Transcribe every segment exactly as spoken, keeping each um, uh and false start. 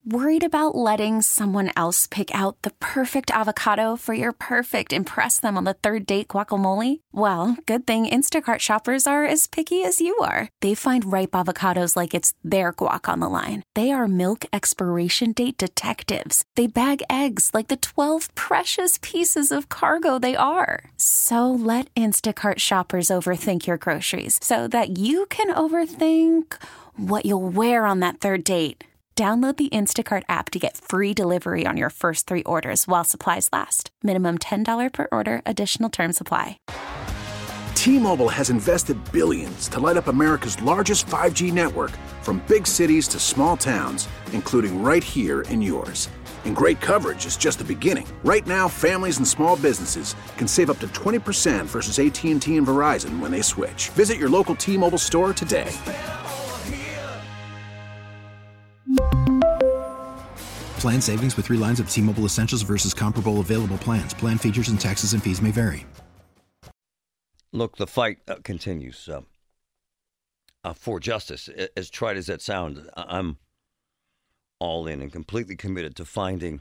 Worried about letting someone else pick out the perfect avocado for your perfect impress them on the third date guacamole? Well, good thing Instacart shoppers are as picky as you are. They find ripe avocados like it's their guac on the line. They are milk expiration date detectives. They bag eggs like the twelve precious pieces of cargo they are. So let Instacart shoppers overthink your groceries so that you can overthink what you'll wear on that third date. Download the Instacart app to get free delivery on your first three orders while supplies last. Minimum ten dollars per order. Additional terms apply. T-Mobile has invested billions to light up America's largest five G network, from big cities to small towns, including right here in yours. And great coverage is just the beginning. Right now, families and small businesses can save up to twenty percent versus A T and T and Verizon when they switch. Visit your local T-Mobile store today. Plan savings with three lines of T-Mobile Essentials versus comparable available plans. Plan features and taxes and fees may vary. Look, the fight uh, continues uh, uh, for justice. As trite as that sounds, I'm all in and completely committed to finding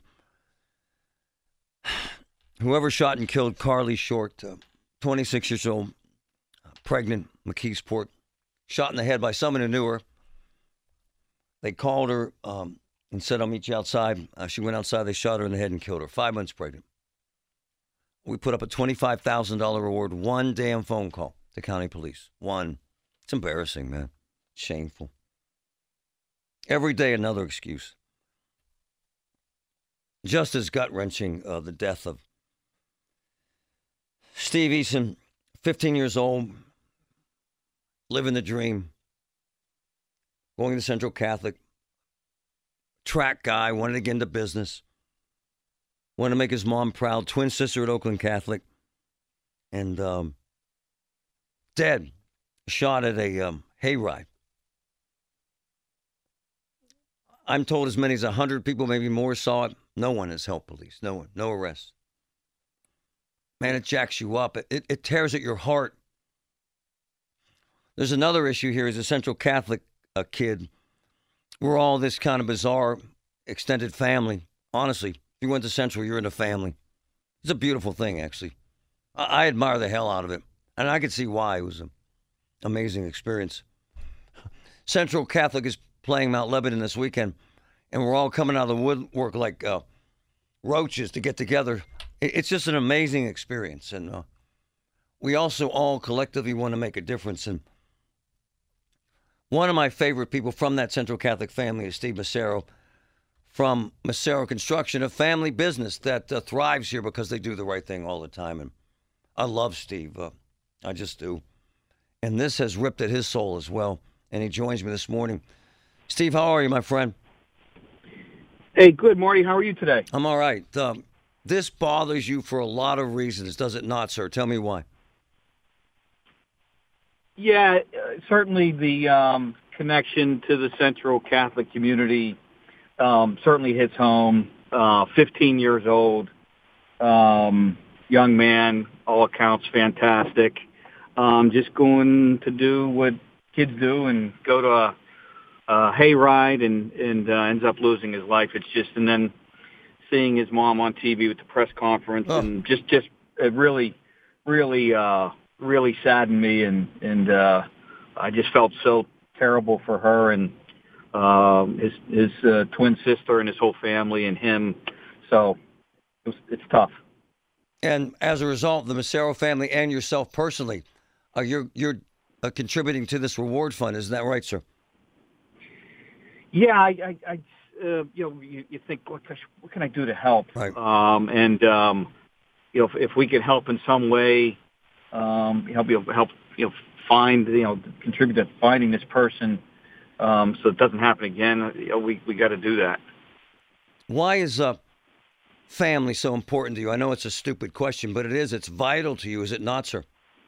whoever shot and killed Carly Short, uh, twenty-six years old, uh, pregnant, McKeesport, shot in the head by someone who knew her. They called her um, and said, I'll meet you outside. Uh, she went outside. They shot her in the head and killed her. Five months pregnant. We put up a twenty-five thousand dollars reward. One damn phone call to county police. One. It's embarrassing, man. Shameful. Every day, another excuse. Just as gut-wrenching, uh, the death of Steve Eason, fifteen years old, living the dream, going to Central Catholic, track guy, wanted to get into business, wanted to make his mom proud, twin sister at Oakland Catholic, and um, dead, shot at a um, hayride. I'm told as many as one hundred people, maybe more, saw it. No one has helped police. No one. No arrests. Man, it jacks you up. It, it, it tears at your heart. There's another issue here. As a Central Catholic a kid, we're all this kind of bizarre extended family. Honestly, if you went to Central, you're in a family. It's a beautiful thing, actually. I, I admire the hell out of it. And I could see why. It was an amazing experience. Central Catholic is playing Mount Lebanon this weekend, and we're all coming out of the woodwork like uh, roaches to get together. It's just an amazing experience, and uh, we also all collectively want to make a difference. And one of my favorite people from that Central Catholic family is Steve Massaro from Massaro Construction, a family business that uh, thrives here because they do the right thing all the time. And I love Steve. Uh, I just do. And this has ripped at his soul as well. And he joins me this morning. Steve, how are you, my friend? Hey, good, Marty. How are you today? I'm all right. Um, this bothers you for a lot of reasons, does it not, sir? Tell me why. Yeah, uh, certainly the um, connection to the Central Catholic community um, certainly hits home. Uh, fifteen years old, um, young man, all accounts fantastic. Um, just going to do what kids do and go to a, a hayride and, and uh, ends up losing his life. It's just, and then seeing his mom on T V with the press conference oh. and just, just it really, really, uh, really saddened me. And, and uh, I just felt so terrible for her and uh, his, his uh, twin sister and his whole family and him. So it was, it's tough. And as a result, the Massaro family and yourself personally, uh, you're, you're, Uh, contributing to this reward fund, isn't that right, sir? Yeah, I, I, I uh, you know, you, you think, what, what can I do to help? Right. Um, and um, you know, if, if we can help in some way, um, help you know, help you know find you know contribute to finding this person, um, so it doesn't happen again. You know, we we got to do that. Why is uh, family so important to you? I know it's a stupid question, but it is. It's vital to you, is it not, sir?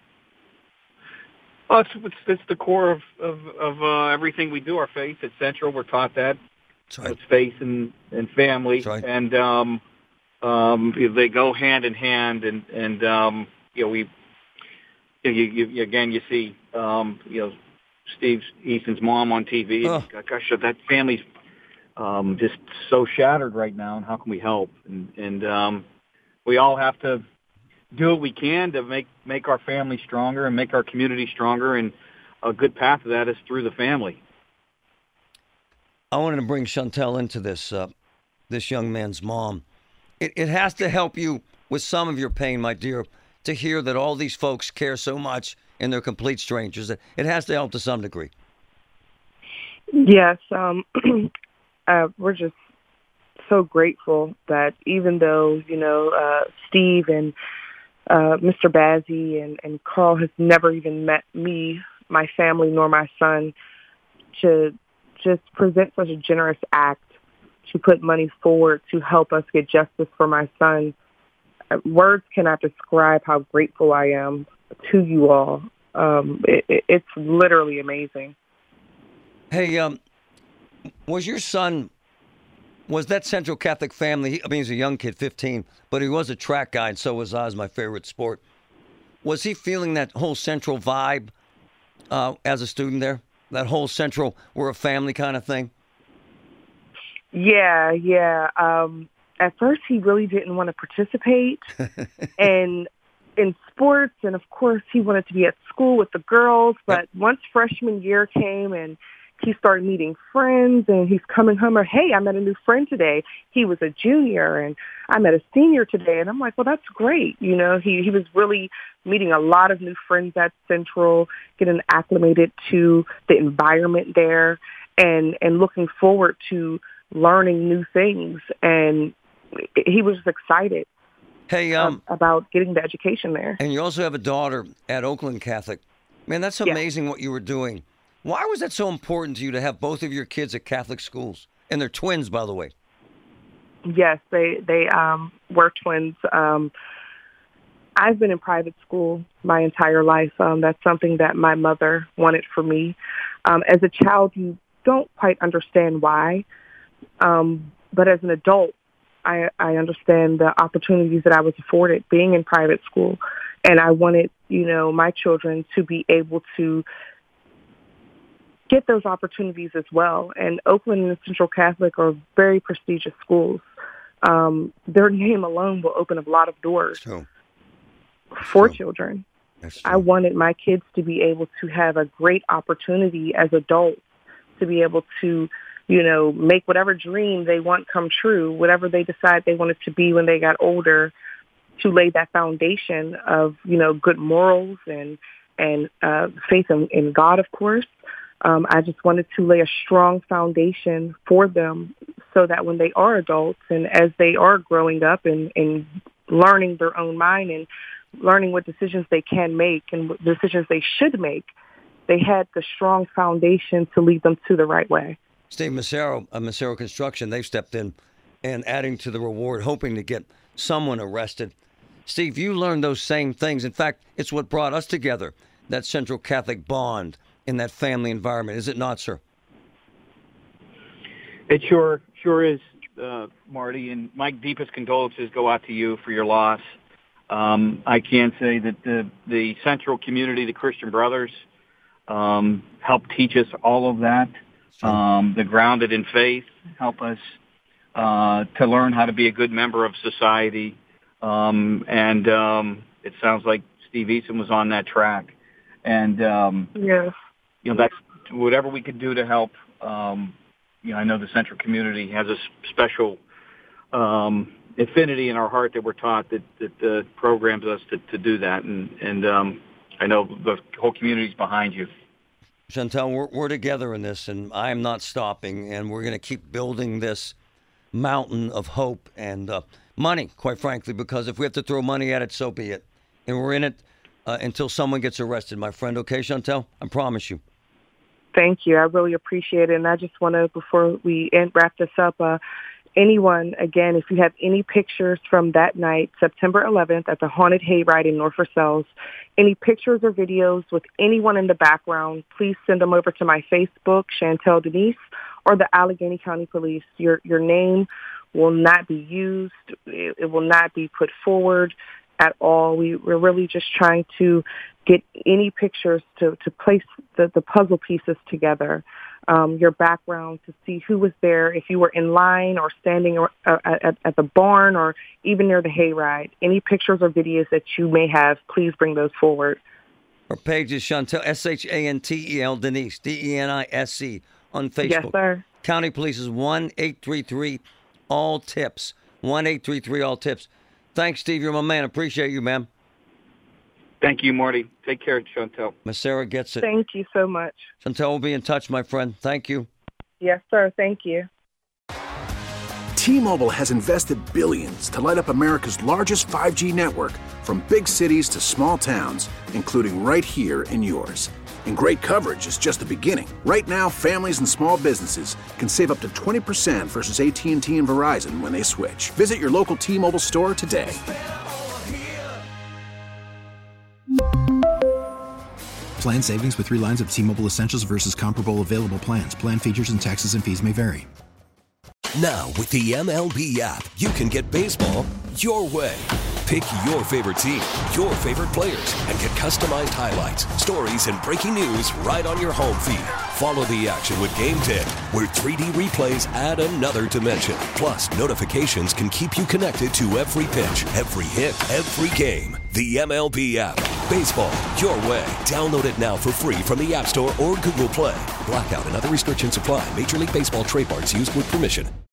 Oh, it's, it's, it's the core of, of, of uh, everything we do. Our faith at Central, we're taught that. Right. It's faith and, and family. Right. And um, um, they go hand in hand. And, and um, you know, we, you, you, you, again, you see, um, you know, Steve Eason's mom on T V. Oh. Gosh, that family's um, just so shattered right now, and how can we help? And, and um, we all have to do what we can to make, make our family stronger and make our community stronger, and a good path to that is through the family. I wanted to bring Chantel into this, uh, this young man's mom. It, it has to help you with some of your pain, my dear, to hear that all these folks care so much and they're complete strangers. It has to help to some degree. Yes, um, uh, we're just so grateful that even though, you know, uh, Steve and uh, Mister Bazzi and, and Carl has never even met me, my family, nor my son, to just present such a generous act to put money forward to help us get justice for my son. Words cannot describe how grateful I am to you all. Um, it, it's literally amazing. Hey, um, was your son, was that Central Catholic family, I mean, he's a young kid, fifteen, but he was a track guy, and so was I, my favorite sport. Was he feeling that whole Central vibe uh, as a student there? That whole Central, we're a family kind of thing? Yeah, yeah. Um, at first, he really didn't want to participate and in sports, and of course, he wanted to be at school with the girls. But yep. Once freshman year came and he started meeting friends, and he's coming home, or, hey, I met a new friend today. He was a junior, and I met a senior today. And I'm like, well, that's great. You know, he, he was really meeting a lot of new friends at Central, getting acclimated to the environment there, and, and looking forward to learning new things. And he was excited hey, um, uh, about getting the education there. And you also have a daughter at Oakland Catholic. Man, that's amazing yeah. what you were doing. Why was that so important to you to have both of your kids at Catholic schools? And they're twins, by the way. Yes, they, they um, were twins. Um, I've been in private school my entire life. Um, that's something that my mother wanted for me. Um, as a child, you don't quite understand why. Um, but as an adult, I, I understand the opportunities that I was afforded being in private school. And I wanted, you know, my children to be able to get those opportunities as well. And Oakland and Central Catholic are very prestigious schools. Um, their name alone will open a lot of doors so, for so, children. I wanted my kids to be able to have a great opportunity as adults, to be able to, you know, make whatever dream they want come true, whatever they decide they wanted to be when they got older, to lay that foundation of, you know, good morals and, and uh, faith in, in God, of course. Um, I just wanted to lay a strong foundation for them so that when they are adults and as they are growing up and, and learning their own mind and learning what decisions they can make and what decisions they should make, they had the strong foundation to lead them to the right way. Steve Massaro, uh, Massaro Construction, they've stepped in and adding to the reward, hoping to get someone arrested. Steve, you learned those same things. In fact, it's what brought us together, that Central Catholic bond in that family environment. Is it not, sir? It sure sure is, uh, Marty. And my deepest condolences go out to you for your loss. Um, I can say that the, the Central community, the Christian Brothers, um, helped teach us all of that. Um, the grounded in faith help us uh, to learn how to be a good member of society. Um, and um, it sounds like Steve Eason was on that track. And, um, yes. you know, that's whatever we could do to help. Um, you know, I know the Central community has a special um, affinity in our heart that we're taught that, that uh, programs us to, to do that. And, and um, I know the whole community is behind you. Chantel, we're, we're together in this, and I am not stopping, and we're going to keep building this mountain of hope and uh, money, quite frankly, because if we have to throw money at it, so be it. And we're in it uh, until someone gets arrested, my friend. Okay, Chantel? I promise you. Thank you. I really appreciate it. And I just want to, before we end, wrap this up, uh, anyone, again, if you have any pictures from that night, September eleventh, at the Haunted Hayride in North Versailles, any pictures or videos with anyone in the background, please send them over to my Facebook, Chantel Denise, or the Allegheny County Police. Your your name will not be used. It, it will not be put forward at all. We, we're really just trying to get any pictures to, to place the, the puzzle pieces together. um, your background, to see who was there, if you were in line or standing or, uh, at, at the barn or even near the hayride. Any pictures or videos that you may have, please bring those forward. Her page is Chantel, S H A N T E L, Denise, D E N I S E, on Facebook. Yes, sir. County Police is one eight three three all tips. one eight three three all tips. Thanks, Steve. You're my man. Appreciate you, ma'am. Thank you, Marty. Take care, Chantel. Miss Sarah gets it. Thank you so much. Chantel will be in touch, my friend. Thank you. Yes, sir. Thank you. T-Mobile has invested billions to light up America's largest five G network, from big cities to small towns, including right here in yours. And great coverage is just the beginning. Right now, families and small businesses can save up to twenty percent versus A T and T and Verizon when they switch. Visit your local T-Mobile store today. Plan savings with three lines of T-Mobile Essentials versus comparable available plans. Plan features and taxes and fees may vary. Now, with the M L B app, you can get baseball your way. Pick your favorite team, your favorite players, and get customized highlights, stories, and breaking news right on your home feed. Follow the action with Game Day, where three D replays add another dimension. Plus, notifications can keep you connected to every pitch, every hit, every game. The M L B app. Baseball your way. Download it now for free from the App Store or Google Play. Blackout and other restrictions apply. Major League Baseball trademarks used with permission.